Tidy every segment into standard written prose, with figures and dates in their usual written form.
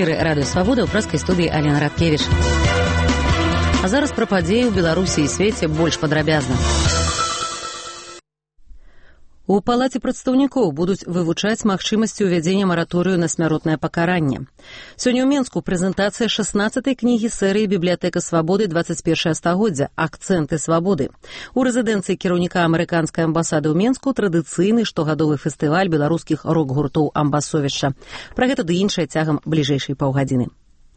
эфіры Радыё Свабода ў прэскай студыі Алена Радкевіч. А зараз пра падзеі ў Беларусі і свеце больш падрабязна. У Палаце прадстаўнікоў будуць вывучаць магчымасці ўвядзення мараторыю на смяротнае пакаранне. Сёння ў Менску прэзентацыя 16-й кнігі серыі «Бібліятэка свабоды 21 стагоддзя. Акцэнты свабоды». У рэзідэнцыі кіраўніка амерыканскай амбасады ў Менску традыцыйны штогадовы фестываль беларускіх рок-гуртоў «Амбасовішча». Пра гэта ды іншае цягам бліжэйшай паўгадзіны.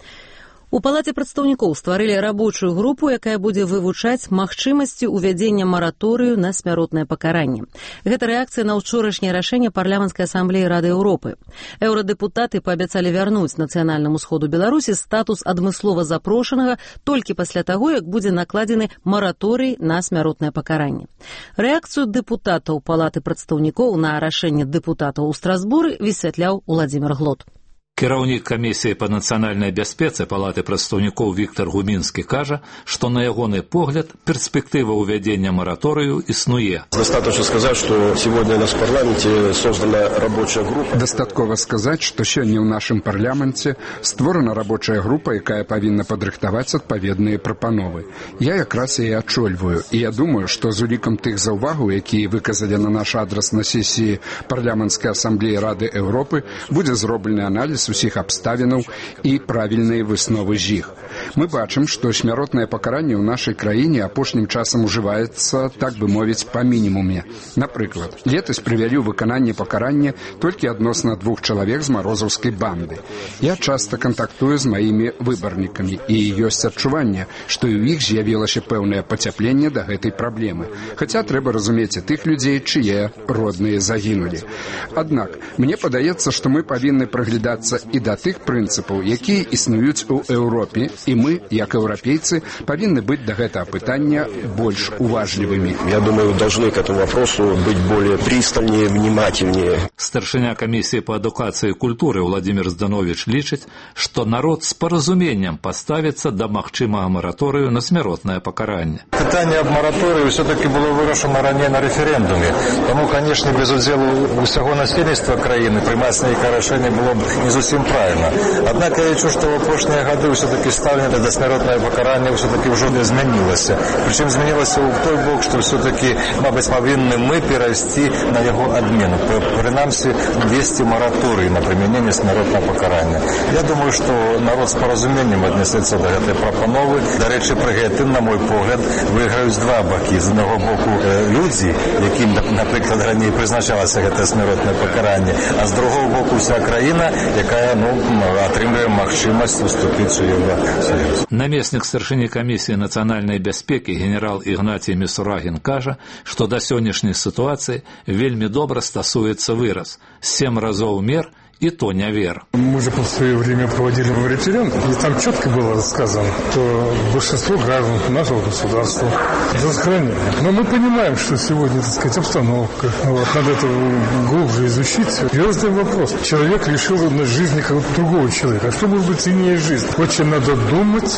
У Палаце прадстаўнікоў стварылі рабочую групу, якая будзе вывучаць магчымасці ўвядзення мараторыю на смяротнае пакаранне. Гэта рэакцыя на ўчорашняе рашэнне парламенцкай асамблеі Рады Еўропы. Еўрадэпутаты паабяцалі вярнуць нацыянальнаму сходу Беларусі статус адмыслова запрошанага толькі пасля таго, як будзе накладзены мараторый на смяротнае пакаранне. Рэакцыю дэпутатаў Палаты прадстаўнікоў на рашэнне дэпутатаў у Страсбуры высвятляў Уладзімір Глот. Кіраўнік камісіі па нацыянальнай бяспецы Палаты прадстаўнікоў Віктор Гумінскі кажа, што на ягоны погляд перспектыва ўвядзення мараторыю існуе. Достаточно сказать, что сегодня у нас в парламенте создана рабочая группа. Дастаткова сказаць, што сёння ў нашым парламенце створана рабочая група, якая павінна падрыхтаваць адпаведныя прапановы. Я якраз яе ачольваю, і я думаю, што з улікам тых заўвагаў, якія выказалі на наш адрас на сесіі парламенцкай асамблеі Рады Еўропы, будзе зроблены аналіз усіх абставінаў і правільныя высновы з іх. Мы бачым, што смяротнае пакаранне ў нашай краіне апошнім часам ужываецца, так бы мовіць, па мінімуме. Напрыклад, летась прывялі ў выкананне пакарання толькі адносна 2 чалавек з марозаўскай банды. Я часта кантактую з маімі выбарнікамі, і ёсць адчуванне, што і ў іх з'явілася пэўнае пацяпленне да гэтай праблемы. Хаця трэба разумець і тых людзей, чые родныя загінулі. Аднак, мне падаецца, што мы павінны прыглядацца і да тых прынцыпаў, якія існуюць у Еўропе, і мы, як еўрапейцы, павінны быць да гэтага пытання больш уважлівымі. Я думаю, вы должны к этому вопросу быть более пристальнее, внимательнее. Старшыня камісіі па адукацыі і культуры Владимир Зданович лічыць, што народ з паразуменнем паставіцца да магчымага мараторыю на смяротнае пакаранне. Пытанне аб мараторыю все-таки было вырашана раней на рэферэндуме. Таму, канешне, без удзелу ўсяго насельніцтва краіны прымаць нейкае рашэнне было б не зусім правильно. Однако я лічу, что в апошнія гады все-таки ставлення да смяротнае пакарання все-таки ўжо змянілася. Причем змянілася ў той бок, что все-таки, мабыць, павінны мы перайсці на яго адмену. Прынамсі, ввести мораторий на прымяненне смяротнага пакарання. Я думаю, что народ з паразуменнем аднесецца да гэтай прапановы. Дарэчы, пры гэтым, на мой погляд, выйграюць два бакі. З аднаго боку людзі, якім, напрыклад, раней прызначалася гэтае смяротнае пакаранне, а з другого боку вся краіна, якая атрымлівае магчымасць уступіць у Еўрасоюз. Намеснік старшыні камісіі нацыянальнай бяспекі генерал Ігнацій Місурагін кажа, што да сённяшняй сітуацыі вельмі добра стасуецца выраз «7 разоў мер» и то не вер. Мы же в свое время проводили референдум, и там четко было сказано, что большинство граждан нашего государства за сохранение. Но мы понимаем, что сегодня, так сказать, обстановка. Надо это глубже изучить. Я задаю вопрос. Человек лишил жизни какого-то другого человека. А что может быть ценнее жизни? Очень надо думать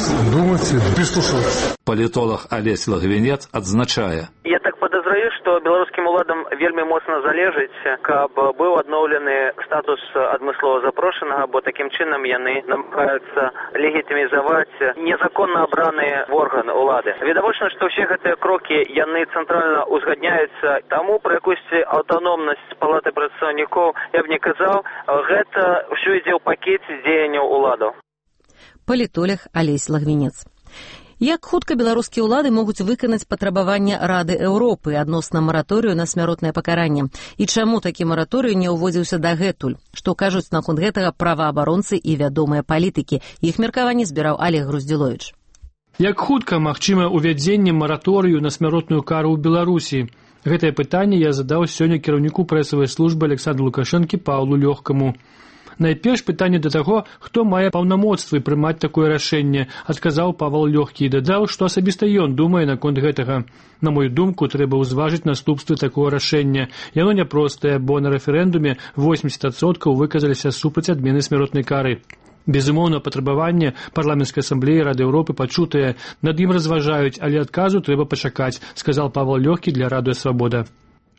и прислушиваться. Палітолог Алесь Лагвінец адзначае. Я так подозраю, что беларускім уладам вельмі моцна залежыць, каб быў адноўлены статус адмыслова запрошанага, бо такім чынам яны намагаюцца легітымізаваць незаконна абраныя органы ўлады. Відавочна, што ўсе гэтыя крокі яны цэнтральна узгадняюцца, таму пра якусь аўтаномнасць Палаты прадстаўнікоў я б не казаў, гэта ўсё ідзе ў пакеце дзеянняў уладаў. Палітолог Алесь Лагвінец. Як хутка беларускія ўлады могуць выканаць патрабаванне Рады Еўропы адносна мараторыю на смяротнае пакаранне? І чаму такі мараторый не ўводзіўся дагэтуль? Што кажуць наконт гэтага праваабаронцы і вядомыя палітыкі? Іх меркаванне збіраў Олег Груздзіловіч. Як хутка магчыма ўвядзенне мараторыю на смяротную кару ў Беларусі? Гэтае пытанне я задаў сёння кіраўніку прэсавай службы Александру Лукашэнкі Паўлу Лёгкаму. Найперш пытанне да таго, хто мае паўнамоцтвы прымаць такое рашэнне, адказаў Павел Лёгкі і дадаў, што асабіста ён думае наконт гэтага. На мою думку, трэба ўзважыць наступствы такого рашэння. Яно няпростае, бо на рэферэндуме 80% выказаліся супраць адмены смяротнай кары. Безумоўна, патрабаванне парламенцкай асамблеі Рады Еўропы пачутае, над ім разважаюць, але адказу трэба пачакаць, сказаў Павел Лёгкі для Радыё Свабода.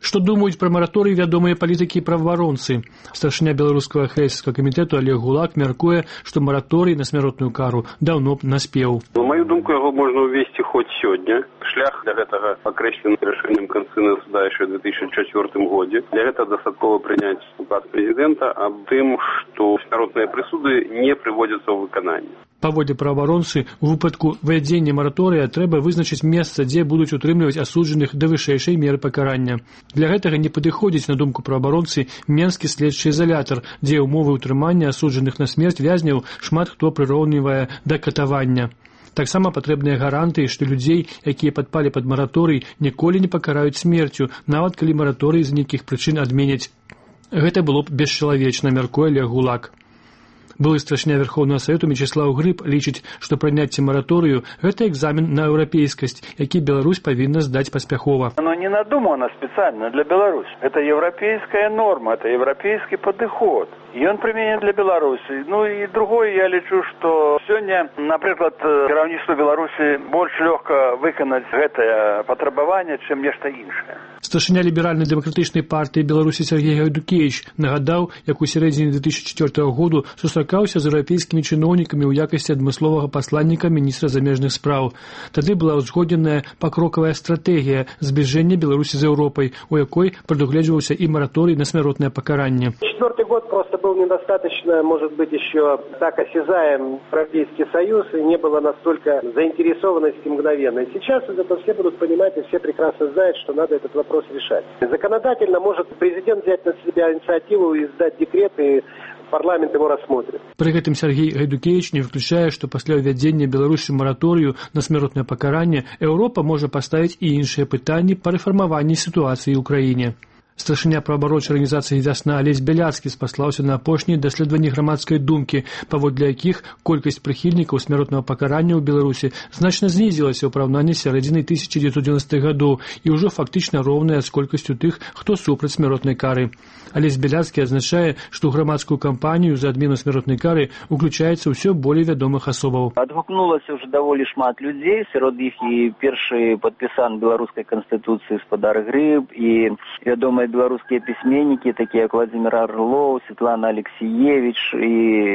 Што думаюць пра мараторый вядомыя палітыкі і праваабаронцы? Старшыня беларускага хрэсцкага камітэту Олег Гулак мяркуе, што мараторый на смяротную кару даўно б наспеў. На маю думку, яго можна ўвесці хоць сёння. Шлях для гэтага акрэслены рашэннем Конституцыйнага суда яшчэ ў 2004 годзе. Для гэтага дастаткова прыняць указ прэзідэнта аб тым, што смяротныя прысуды не прыводзяцца ў выкананне. Паводле праваабаронцы, у выпадку вывядзення мараторыя трэба вызначыць месца, дзе будуць утрымліваць асуджаных да вышэйшай меры пакарання. Для гэтага не падыходзіць, на думку праваабаронцы, менскі следчы изалятар, дзе ўмовы ўтрымання асуджаных на смерць вязняў шмат хто прыроўнівае да катавання. Таксама патрэбныя гарантыі, што людзей, якія падпалі пад мараторый, ніколі не пакараюць смерцю, нават калі мараторый з нейкіх прычын адменяць. Гэта было б бесчалавечна, мяркуе Олег Гулак. Былы старшыня Верховнага Савету Мячеслав Грыб лічыць, што прыняцце мараторыю – гэта экзамен на еўрапейскасць, які Беларусь павінна здаць паспяхова. Оно не надумано специально для Беларуси. Это европейская норма, это европейский подход. И он применен для Беларуси. Ну и другое, я лечу, что сегодня, например, кіраўніцтву Беларуси больше легко выканаць гэтае патрабаванне, чем нешта іншае. Старшыня ліберальна-дэмакратычнай партыі Беларусі Сергей Гайдукевич нагадаў, як у сярэдзіне 2004 году сустракаўся з еўрапейскімі чыноўнікамі ў якасці адмысловага пасланніка міністра замежных спраў. Тады была ўзгодненая пакрокавая стратэгія збліжэння Беларусі з Еўропай, у якой прадугледжваўся і мараторый на смяротнае пакаранне. Четвертый год просто был недостаточно, может быть, еще так осязаем Европейский Союз, и не было настолько заинтересованности мгновенной. Сейчас это все будут понимать, и все прекрасно знают, что надо этот вопрос решать. Законодательно может президент взять на себя инициативу и издать декрет, и парламент его рассмотрит. Пры гэтым Сергей Гайдукевич не выключае, што пасля ўвядзення Беларусі мараторыю на смяротнае пакаранне Еўропа можа паставіць і іншыя пытанні па рэфармаванні сітуацыі ў краіне. Старшыня праваабарончай арганізацыі «Вясна» Алесь Бяляцкі спаслаўся на апошнія даследаванні грамадскай думкі, паводле якіх колькасць прыхільнікаў смяротнага пакарання ў Беларусі значна знізілася ў параўнанні з сярэдзінай 1990-х гадоў і ўжо фактычна роўная з колькасцю тых, хто супраць смяротнай кары. Алесь Бяляцкі адзначае, што ў грамадскую кампанію за адмену смяротнай кары уключаецца ўсё болей вядомых асобаў. Адгукнулася ўжо даволі шмат людзей, сярод іх і першы падпісан беларускай канстытуцыі спадар Грыб, і вядомыя беларускія пісьменнікі, такія як Владзімир Орлоў, Светлана Алексіевич і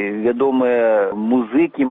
вядомыя музыкі.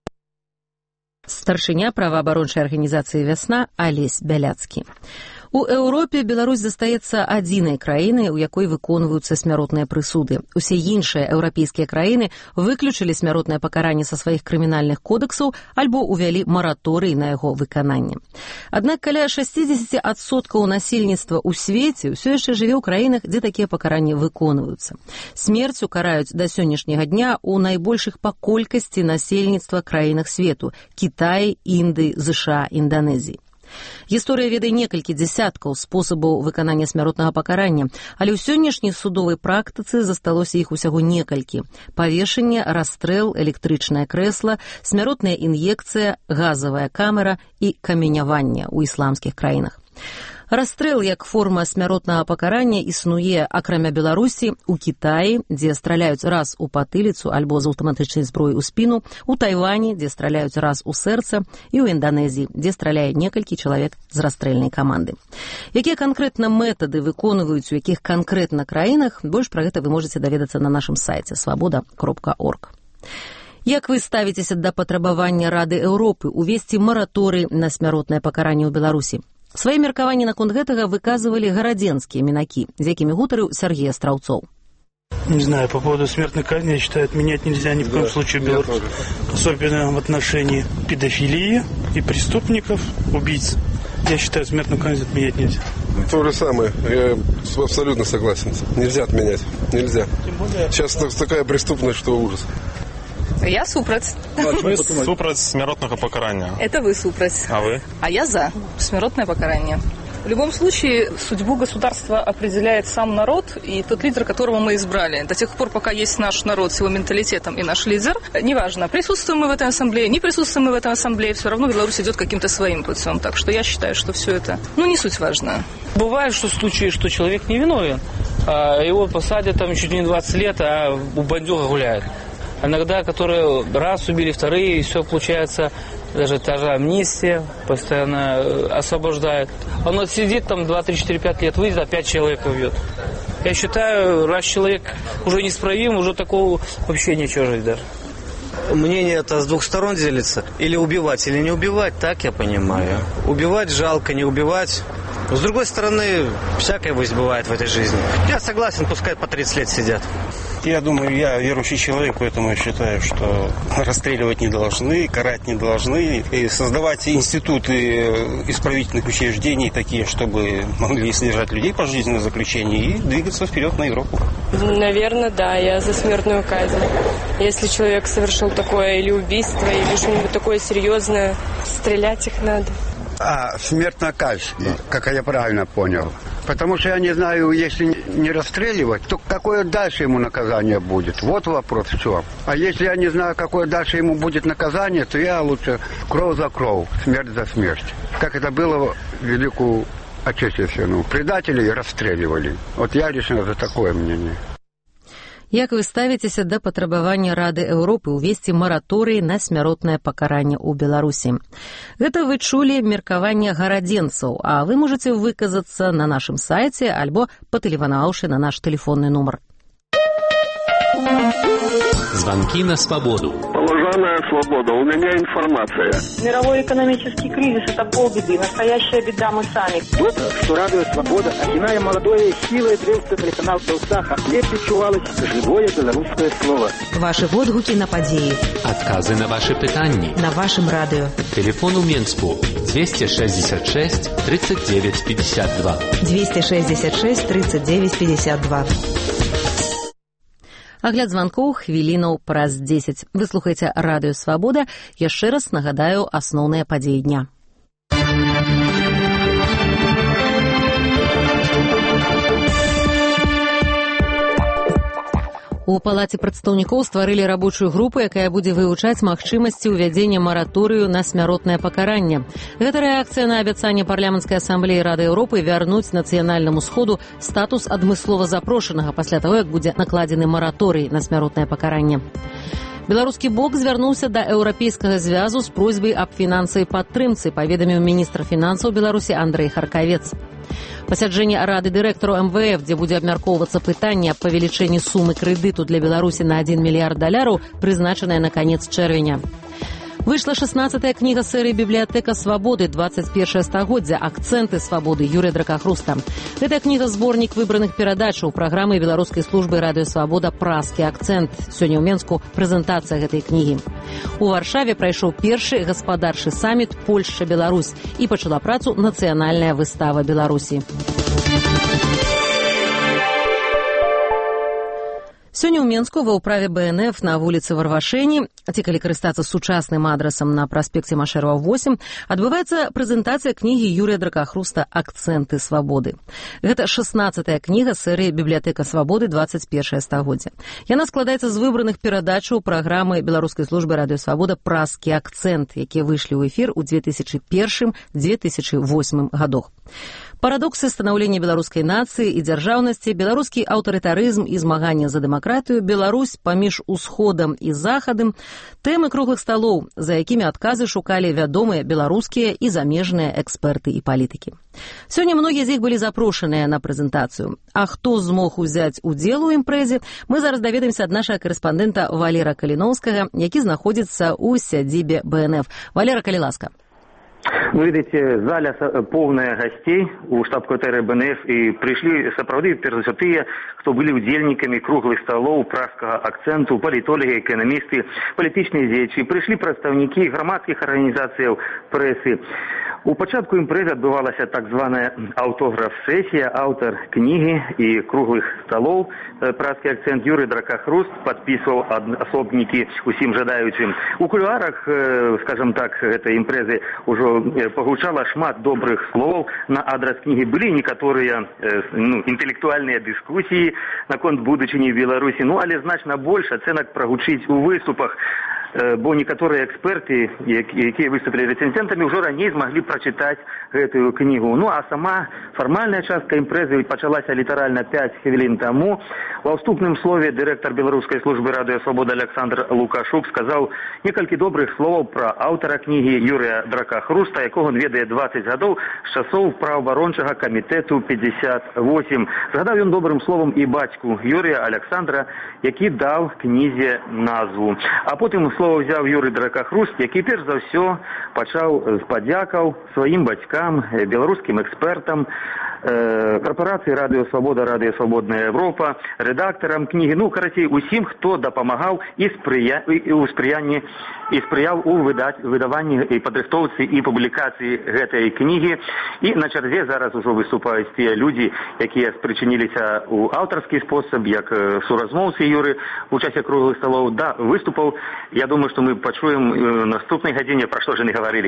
Старшыня праваабарончай арганізацыі «Вясна» Алесь Бяляцкі. У Еўропе Беларусь застаецца адзінай краінай, у якой выконваюцца смяротныя прысуды. Усе іншыя еўрапейскія краіны выключылі смяротнае пакаранне са сваіх крымінальных кодэксаў альбо ўвялі мараторый на яго выкананне. Аднак каля 60% насельніцтва ў свеце ўсё яшчэ жыве ў краінах, дзе такія пакаранні выконваюцца. Смерцю караюць да сённяшняга дня ў найбольшых па колькасці насельніцтва краінах свету – Кітаі, Індыі, ЗША, Інданезіі. Гісторыя ведае некалькі дзясяткаў спосабаў выканання смяротнага пакарання, але ў сённяшняй судовай практыцы засталося іх усяго некалькі. Павешанне, расстрэл, электрычнае крэсла, смяротная ін'екцыя, газавая камера і каменяванне ў ісламскіх краінах. Расстрэл як форма смяротнага пакарання існуе, акрамя Беларусі, у Кітаі, дзе страляюць раз у патыліцу альбо з аўтаматычнай зброі ў спіну, у Тайвані, дзе страляюць раз у сэрца, і ў Інданезіі, дзе страляе некалькі чалавек з расстрэльнай каманды. Якія канкрэтна метады выконваюць у якіх канкрэтна краінах, больш пра гэта вы можаце даведацца на нашым сайце свабода.орг. Як вы ставіцеся да патрабавання Рады Еўропы увесці мараторый на смяротнае пакаранне ў Беларусі? Свае меркаванні наконт гэтага выказывалі гарадзенскія мінакі, з якімі гутарыў Сергей Астраўцоў. Не знаю, по поводу смертной казни, я считаю, отменять нельзя ни в коем случае в Беларуси. Особенно в отношении педофилии и преступников, убийц. Я считаю, смертную казнь отменять нельзя. То же самое. Я абсолютно согласен. Нельзя отменять. Нельзя. Сейчас такая преступность, что ужас. Я супраць. Вы супраць смяротнага пакарання. Это вы супраць. А вы? А я за смертное покарание. В любом случае, судьбу государства определяет сам народ и тот лидер, которого мы избрали. До тех пор, пока есть наш народ с его менталитетом и наш лидер, неважно, присутствуем мы в этой ассамблее, не присутствуем мы в этой ассамблее, все равно Беларусь идет каким-то своим путем. Так что я считаю, что все это, не суть важно. Бывает, что случаи, что человек невиновен, его посадят там чуть не 20 лет, а у бандюга гуляет. Иногда, которые раз убили, вторые, и все получается даже та же амнистия постоянно освобождает. Он вот сидит там 2, 3, 4, 5 лет, выйдет, опять человека убьет. Я считаю, раз человек уже неисправим, уже такого вообще нечего жить даже. Мнение это с двух сторон делится. Или убивать, или не убивать, так я понимаю. Убивать жалко, не убивать. С другой стороны, всякое бывает в этой жизни. Я согласен, пускай по 30 лет сидят. Я думаю, я верующий человек, поэтому я считаю, что расстреливать не должны, карать не должны. И создавать институты исправительных учреждений такие, чтобы могли содержать людей по жизненному заключению и двигаться вперед на Европу. Наверное, да, я за смертную казнь. Если человек совершил такое или убийство, или что-нибудь такое серьезное, стрелять их надо. Смертная казнь, как я правильно понял. Потому что я не знаю, если не расстреливать, то какое дальше ему наказание будет? Вот вопрос в чем. А если я не знаю, какое дальше ему будет наказание, то я лучше кровь за кровь, смерть за смерть. Как это было в Великую Отечественную. Предателей расстреливали. Вот я лично за такое мнение. Як вы ставіцеся да патрабавання Рады Еўропы ўвесці мараторый на смяротнае пакаранне ў Беларусі? Гэта вы чулі меркаванне гарадзенцаў, а вы можаце выказацца на нашым сайце альбо патэлефанаваўшы на наш тэлефонны нумар. Звонки на свободу. Уважаемая свобода, у меня информация. Мировой экономический кризис – это полбеды. Настоящая беда мы сами. Вот что радио «Свобода», окиная молодое силой древства телеканал «Толстаха», лепит чувалось живое белорусское слово. Ваши водгуки на подеи. Отказы на ваши пытанни. На вашем радио. Телефон у Менску 266 39 52. 266 39 52. Агляд званкоў хвілінаў праз 10. Вы слухаеце радыё «Свабода». Яшчэ раз нагадаю асноўныя падзеі дня. У палаце прадстаўнікоў стварылі рабочую групу, якая будзе вывучаць магчымасці ўвядзення мараторыю на смяротнае пакаранне. Гэта рэакцыя на абяцанне парламенцкай асамблеі Рады Еўропы вярнуць нацыянальнаму сходу статус адмыслова запрошанага пасля таго, як будзе накладзены мараторый на смяротнае пакаранне. Беларускі бок звярнуўся да еўрапейскага звязу з просьбай аб фінансавай падтрымцы, паведаміў міністр фінансаў Беларусі Андрэй Харкавец. Пасяджэнне Рады дырэктараў МВФ, дзе будзе абмяркоўвацца пытанне аб павелічэнні сумы крэдыту для Беларусі на $1 мільярд, прызначанае на канец чэрвеня. Выйшла 16-я кніга серыі «Бібліятэка свабоды. 21 стагоддзя. Акцэнты свабоды» Юрыя Дракахруста. Гэта кніга-зборнік выбраных перадачаў праграмы беларускай службы радыё «Свабода» «Праскі акцэнт». Сёння ў Менску прэзентацыя гэтай кнігі. У Варшаве прайшоў першы гаспадарчы саміт «Польшча-Беларусь» і пачала працу нацыянальная выстава Беларусі. Сёння ў Менску ва ўправе БНФ на вуліцы Варвашэні, ці калі карыстацца сучасным адрасам на праспекце Машэрова 8, адбываецца прэзентацыя кнігі Юрыя Дракахруста «Акцэнты свабоды». Гэта 16-я кніга серыі «Бібліятэка свабоды. 21 стагоддзя». Яна складаецца з выбраных перадачаў праграмы беларускай службы радыё «Свабода» «Праскі акцэнт», якія выйшлі ў эфір у 2001-2008 гадах. Парадоксы станаўлення беларускай нацыі і дзяржаўнасці, беларускі аўтарытарызм і змаганне за дэмакратыю, Беларусь паміж усходам і захадам, тэмы круглых сталоў, за якімі адказы шукалі вядомыя беларускія і замежныя эксперты і палітыкі. Сёння многія з іх былі запрошаныя на прэзентацыю. А хто змог узяць удзел у імпрэзе, мы зараз даведаемся ад нашага корэспандэнта Валера Каліноўскага, які знаходзіцца ў сядзібе БНФ. Валера, калі ласка. Вы видите, заля полная гостей у штаб-кватэры БНФ, и пришли сапраўды перш за ўсё тыя, хто былі удзельнікамі круглых сталоў праскага акцэнту, палітолагі, эканамісты, палітычныя дзеячы, прыйшлі прадстаўнікі грамадскіх арганізацыяў прэсы. У пачатку імпрэзы адбывалася так званая аўтограф-сесія. Аўтар кнігі і круглых сталоў «Праскі акцэнт» Юрый Дракахруст падпісваў асобнікі усім жадаючым. У кулуарах, скажем так, гэтай імпрэзы ўжо пагучала шмат добрых словаў на адрас кнігі. Былі некаторыя інтэлектуальныя дыскусіі наконт будучыні Беларусі, але значна больш ацэнак прагучыць у выступах. бо некаторыя эксперты, якія выступілі рэцэнзентамі, ўжо раней змаглі прачытаць гэтую кнігу. Ну а сама фармальная частка імпрэзы пачалася літаральна 5 хвілін таму. Ва ўступным слове дырэктар беларускай службы радыё Свабода Александр Лукашук сказаў некалькі добрых словаў пра аўтара кнігі Юрыя Дракахруста, якога он ведае 20 гадоў з часоў праваабарончага камітэту 58. Згадаў ён добрым словам і бацьку Юрія Александра, які даў кнізе назву. А потым слово взяў Юрый Дракахруст, які перш за ўсё пачаў з падзякаў сваім бацькам, беларускім экспертам, карпорацыі Радыё Свабода, Радыё Свабодная Европа, рэдактарам кнігі, ну, карацей, усім, хто дапамагаў і спрыяў у выдаванні і падрыхтоўцы і публікацыі гэтай кнігі. І на чарзе зараз ужо выступаюць тыя людзі, якія спрычыніліся ў аўтарскі спосаб, як суразмоўцы Юры у часе круглых сталоў, да, выступаў. Я думаю, што мы пачуем наступнай гадзіне, пра што ж яны гаварылі.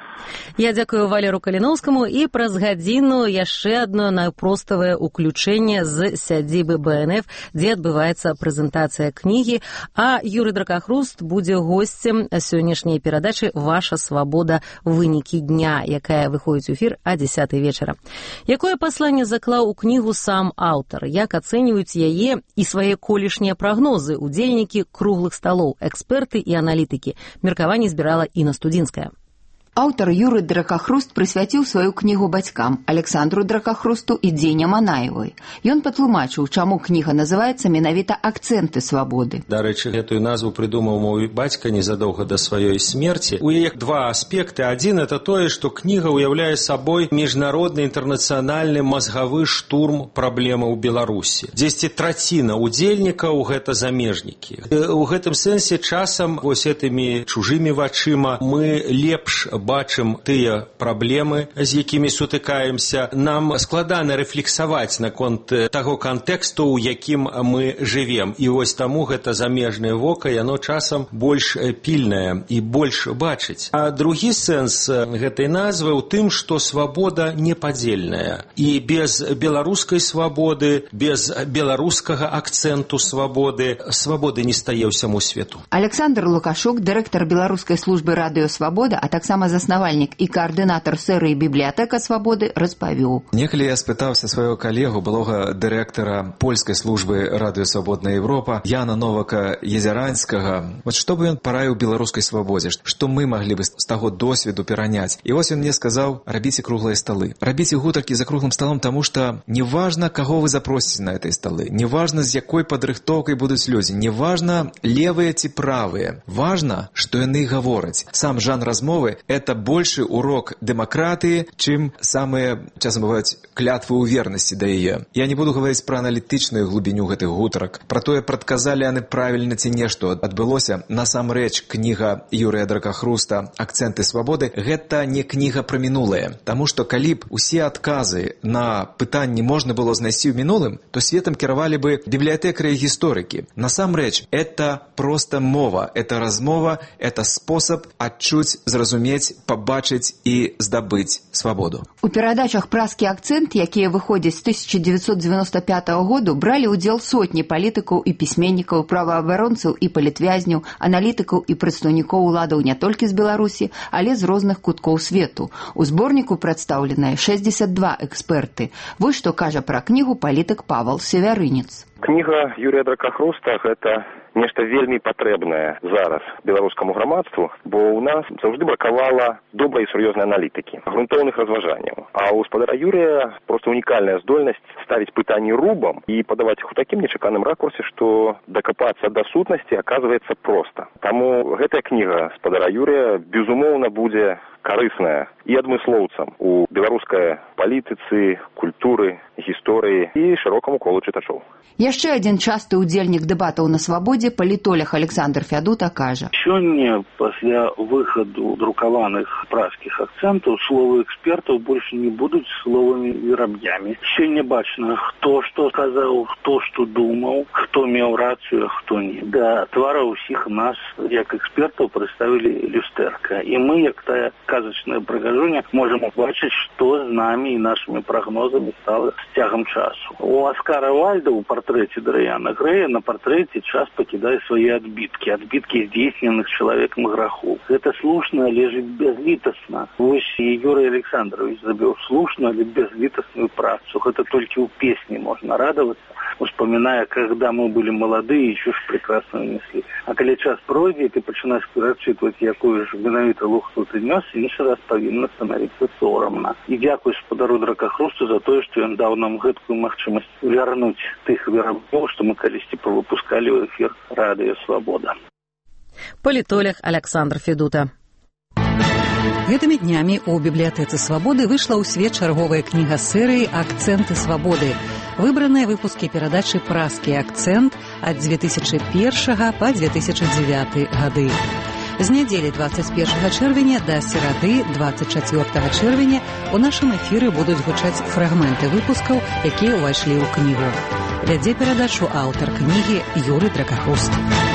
Я дзякую Валеру Каліноўскаму і праз гадзіну яшчэ адно найпроставае ўключэнне з сядзібы БНФ, дзе адбываецца прэзентацыя кнігі, а Юрый Дракахруст будзе госцем сённяшняй перадачы «Ваша свабода. Вынікі дня», якая выходзіць у эфір о 10 вечара. Якое пасланне заклаў у кнігу сам аўтар, як ацэньваюць яе і свае колішнія прагнозы удзельнікі круглых сталоў, эксперты і аналітыкі. Меркаванне збірала Інна Студзінская. Аўтар Юры Дракахруст прысвяціў сваю кнігу бацькам Александру Дракахрусту і Дзене Манаевой. Ён патлумачыў, чаму кніга называецца менавіта «Акцэнты свабоды». Дарэчы, гэтую назву прыдумаў мой бацька незадоўга да сваёй смерці. У яе два аспекты. Адзін – это тое, што кніга ўяўляе сабой міжнародны інтэрнацыянальны мазгавы штурм праблемаў Беларусі. Дзесьці траціна удзельнікаў – гэта замежнікі. У гэтым сэнсе часам вось гэтымі чужымі вачыма мы лепш бачым тыя праблемы, з якімі сутыкаемся. Нам складана рэфлексаваць наконт таго кантэксту, у якім мы жывем. І вось таму гэта замежнае вока, яно часам больш пільнае і больш бачыць. А другі сэнс гэтай назвы ў тым, што свабода непадзельная. І без беларускай свабоды, без беларускага акцэнту свабоды, свабоды не стае ўсяму свету. Александр Лукашук, дырэктар беларускай службы радыё Свабода, а таксама заснавальнік і каардынатар серыі «Бібліятэка свабоды» распавёў. Некалі я спытаўся свайго калегу, былога дырэктара польскай службы радыё Свабодная Европа, Яна Новака Езяранскага, вот што бы ён параіў беларускай свабодзе, што мы маглі бы з таго досведу пераняць. І вось ён мне сказаў: рабіце круглыя сталы. Рабіце гутаркі за круглым сталом, таму што неважна, каго вы запросіце на этой сталы, неважна, з якой падрыхтоўкай будуць людзі, неважна, левыя ці правыя. Важна, што яны гавораць. Сам жанр размовы – это больше урок демократии, чем самые, часам бывают, клятвы у верности да яе. Я не буду говорить про аналітычную глубиню гэтых гутарак, про тое, прадказалі яны правильно ці нешто адбылося. Насамрэч, кніга Юрыя Дракахруста «Акценты свабоды» – гэта не кніга про мінулае. Таму што калі б усе адказы на пытанні можна было знайсці ў мінулым, то светом кіравалі бы бібліятэкары і гісторыкі. Насамрэч, это просто мова, это размова, это спосаб адчуць, зразумець, пабачыць і здабыць свабоду. У перадачах «Праскі акцэнт», якія выходзяць з 1995 году, бралі ўдзел сотні палітыкаў і пісьменнікаў, праваабаронцаў і палітвязняў, аналітыкаў і прадстаўнікоў уладаў не толькі з Беларусі, але з розных куткоў свету. У зборніку прадстаўленыя 62 эксперты. Вось што кажа пра кнігу палітык Павел Севярынец. Кніга Юрія Дракахруста – гэта нешта вельмі патрэбнае зараз беларускаму грамадству, бо ў нас заўжды бракавала добрай і сур'ёзнай аналітыкі, грунтоўных разважанняў. А ў гаспадара Юрія проста унікальная здольнасць ставіць пытанні рубам і падаваць іх у такім нечаканым ракурсе, што дакапацца да сутнасці аказваецца проста. Таму гэтая кніга гаспадара Юрія, безумоўна, будзе карысная і адмыслоўцам у беларускай палітыцы, культуры, гісторыі і шырокаму колу чытачоў. Яшчэ адзін часты ўдзельнік дэбатаў на свабодзе, палітолог Александр Фядута, кажа: Сёння, пасля выхаду друкаваных праскіх акцэнтаў, словы экспертаў больш не будуць словамі выраб'ямі. Сёння бачна, хто што казаў, хто што думаў, хто меў рацыю, а хто не. Да твара ўсіх нас, як экспертаў, прадставілі люстэрка. І мы, як тая казачнае прыгажунне, можам убачыць, што з намі і нашымі прагнозамі стала з цягам часу. У Аскара Вальда ў партрэце Дарыяна Грэя на партрэце час пакідае свае адбіткі здзейсненых чалавекам граху. Гэта слушна, але ж безлітасна. Вось і Юрий Александрович зрабіў слушную, але безлітасную працу. Гэта толькі ў песні можна радавацца, успаміная, когда мы были молодые, еще ж прекрасно несли. А калі час пройдзе, ты пачынаеш прачытваць, якую ж менавіта лухту ты нёс, іншы раз павінна станавіцца сорамна. І дзякуй спадару Дракахрусту за тое, што ён даў нам гэткую магчымасць вярнуць тых вырабоў, што мы калісьці павыпускалі ў эфір Радыё Свабода. Палітолог Александр Федута. Гэтымі днямі ў бібліятэцы Свабоды выйшла ў свет чарговая кніга серыі «Акценты Свабоды». Выбраныя выпускі перадачы «Празкі акцэнт» ад 2001 па 2009 гады. З нядзелі 21 чэрвеня да серады 24 чэрвеня у нашым эфіры будуць гучаць фрагменты выпускаў, якія ўвайшлі ў кнігу. Вядзе перадачу аўтар кнігі Юрый Дракахруст.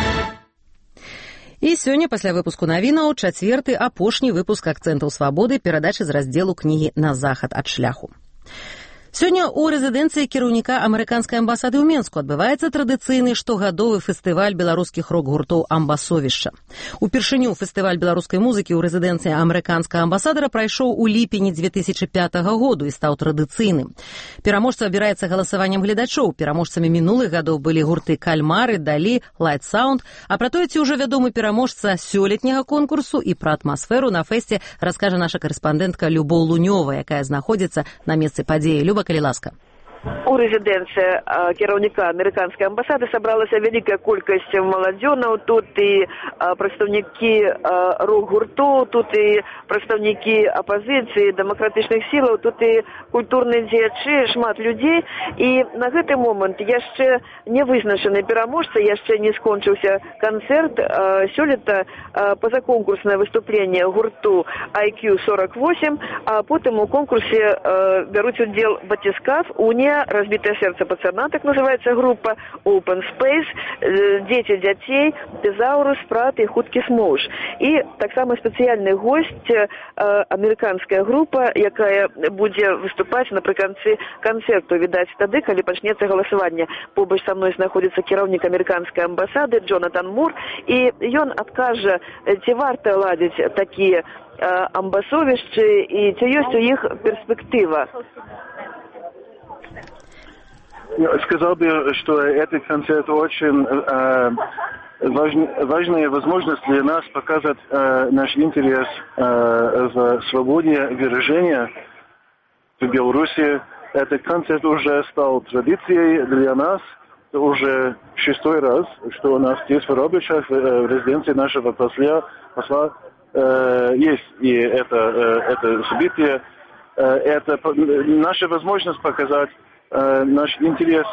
І сёння, пасля выпуску навінаў, чацвёрты апошні выпуск «Акцэнтаў Свабоды», перадачы з раздзелу кнігі «На захад ад шляху». Сёння ў рэзідэнцыі кіраўніка амерыканскай амбасады ў Менску адбываецца традыцыйны штогадовы фестываль беларускіх рок-гуртоў «Амбасовішча». Упершыню фестываль беларускай музыкі ў рэзідэнцыі амерыканскага амбасадара прайшоў у ліпені 2005 году і стаў традыцыйным. Пераможца абіраецца галасаваннем гледачоў. Пераможцамі мінулых гадоў былі гурты «Кальмары», «Далі», «Лайт Саунд». А пра тое, ці ўжо вядомы пераможца сёлетняга конкурсу і пра атмасферу на фэсце раскажа наша карэспандэнтка Любоў Лунёва, якая знаходзіцца на месцы падзеі. Люба, калі ласка. У рэзідэнцыі кіраўніка амерыканскай амбасады сабралася вялікая колькасць маладзёнаў. Тут і прадстаўнікі рок-гуртоў, тут і прадстаўнікі апазіцыі, дэмакратычных сілаў, тут і культурныя дзеячы, шмат людзей. І на гэты момант яшчэ не вызначаны пераможца, яшчэ не скончыўся канцэрт. Сёлета пазаконкурснае выступленне гурту IQ48, а потым у конкурсе бяруць удзел батискаф, уніа, «Разбитое сердце пацана», так называется группа, Open Space, «Дети дзяцей», «Тезаурус», «Прат» и «Хуткі смоўж». И так само специальный гость, американская группа, якая будзе выступаць напрыканцы канцэрту, відаць тады, калі пачнецца галасаванне. Побач са мной знаходзіцца кіраўнік амерыканскай амбасады Джонатан Мур, і ён адкажа, ці варта ладзіць такія амбасовішчы і ці ёсць у іх перспектыва. Сказал бы, что этот концерт очень важная возможность для нас показать наш интерес в свободе выражения в Беларуси. Этот концерт уже стал традицией для нас. Это уже 6-й раз, что у нас здесь в Робичах, в резиденции нашего посла есть и это событие. Это наша возможность показать наш интерес,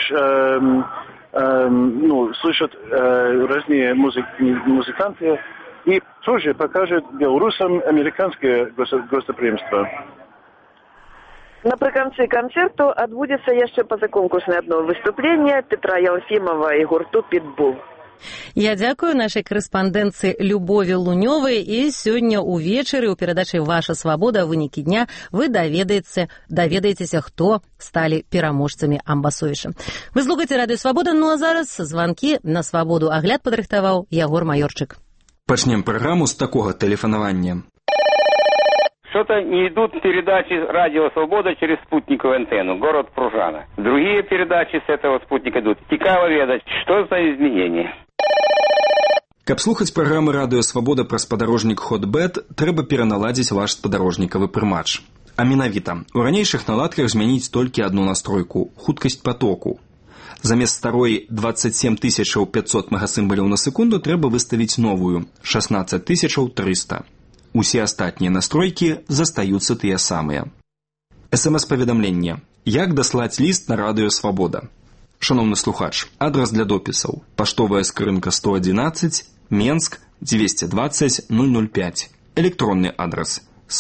слышат разные музыканты и тоже покажет белорусам американское гостеприимство. Напрыканцы канцэрту адбудзецца яшчэ пазаконкурснае адно выступленне Петра Ялфімова і гурту «Питбул». Я дзякую нашай корэспандэнцыі Любові Лунёвай, і сёння ўвечары ў перадачы «Ваша свабода. Вынікі дня» вы даведаецеся, хто сталі пераможцамі амбасовішча. Вы слухаеце Радыё Свабода, ну а зараз званкі на свабоду. Агляд падрыхтаваў Ягор Майорчык. Пачнем праграму з такога тэлефанавання. Что-то не идут передачи «Радио Свобода» через спутниковую антенну, город Пружана. Другие передачи с этого спутника идут. Цікаво ведать, что за изменения. Каб слухаць праграмы «Радыё Свабода» пра спадарожнік «Хотбет», трэба пераналадзіць ваш спадарожнікавы прымач. А менавіта, у ранейшых наладках змяніць толькі адну настройку – хуткасць потоку. Замест старой 27 500 мегасімбалів на секунду трэба выставіць новую – 16 300. Усе астатнія настройкі застаюцца тыя самыя. СМС-паведамленне. Як даслаць ліст на «Радыё Свабода»? Шановны слухач, адрас для допісаў. Паштовая скрынка 111, Менск, 220 005. Электронны адрас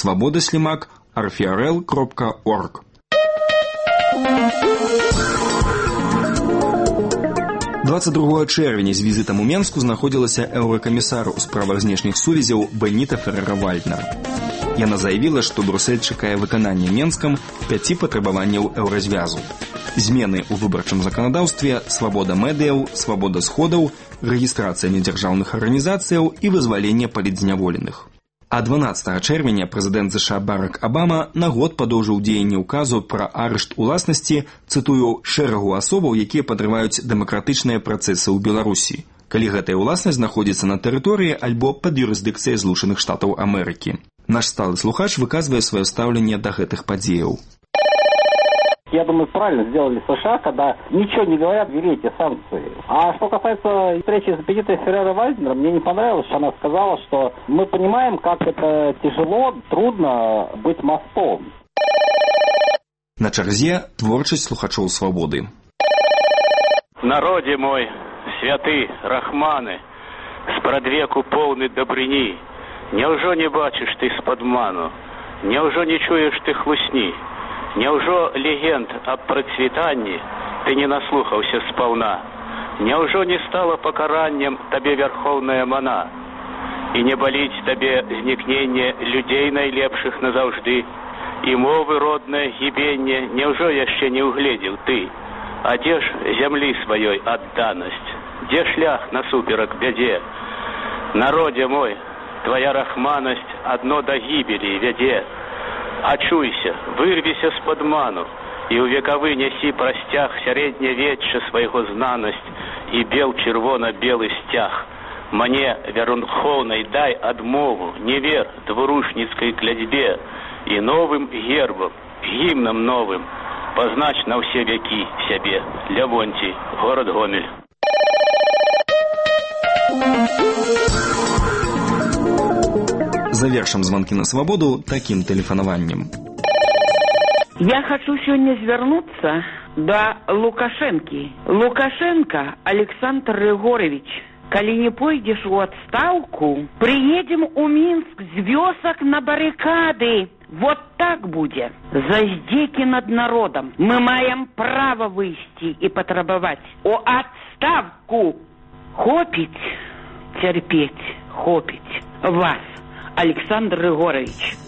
svoboda@rfrl.org. 22 чэрвеня з візітам у Менску знаходзілася еўракамісар у справах знешніх сувязяў Беніта Феррера-Вальднер. Яна заявіла, што Брюссель чакае выканання Менскам 5 патрабаванняў еўразвязу. Змены ў выбарчым заканадаўстве, свабода медыяў, свабода сходаў, рэгістрацыя недзяржаўных арганізацыяў і вызваленне палітзняволеных. А 12 чэрвеня прэзідэнт ЗША Барак Абама на год падоўжыў дзеянне ўказу пра арышт уласнасці, цытую, шэрагу асобаў, якія падрываюць дэмакратычныя працэсы ў Беларусі, калі гэтая ўласнасць знаходзіцца на тэрыторыі альбо пад юрысдыкцыяй Злучаных Штатаў Амерыкі. Наш сталы слухач выказвае сваё стаўленне да гэтых падзеяў. Я думаю, правильно сделали США, когда ничего не говорят, ввели эти санкции. А что касается встречи с Бениттой Ферреро-Вальднером, мне не понравилось, что она сказала, что мы понимаем, как это тяжело, трудно быть мостом. На чарзе творчасць слухачоў свабоды. Народе мой, святы, рахманы, спрадвеку поўны дабрыні, няўжо не бачыш ты з-падману, няўжо не чуеш ты хлусні, няўжо легенд аб працвітанні ты не наслухаўся спаўна, няўжо не стала пакараннем табе вярхоўная мана, і не баліць табе знікненне людзей найлепшых назаўжды, і мовы роднае гібенне няўжо яшчэ не ўгледзеў ты, а дзе ж зямлі сваёй адданасць, дзе шлях насуперак бядзе? Народе мой, твоя рахманасць адно да гібелі вядзе. Ачуйся, вырвіся з-пад ману, і ў векавы нясі прасцяг сярэднявечча свайго знанасць і бел чырвона-белы сцяг. Мне, вярунхоўнай, дай адмову, не вер двурушніцкай клядзьбе і новым гербам, гімнам новым, пазнач на ўсе векі сябе. Лявонцій, горад Гомель. Завершым звонки на свободу таким телефонованием. Я хочу сегодня звернуться до Лукашенки. Лукашенко Александр Егорович, коли не пойдешь в отставку, приедем у Минск с вёсок на баррикады. Вот так будет. За здеки над народом мы маем право выйти и потребовать о отставку. Хопить, терпеть, хопить вас, Александр Егорович.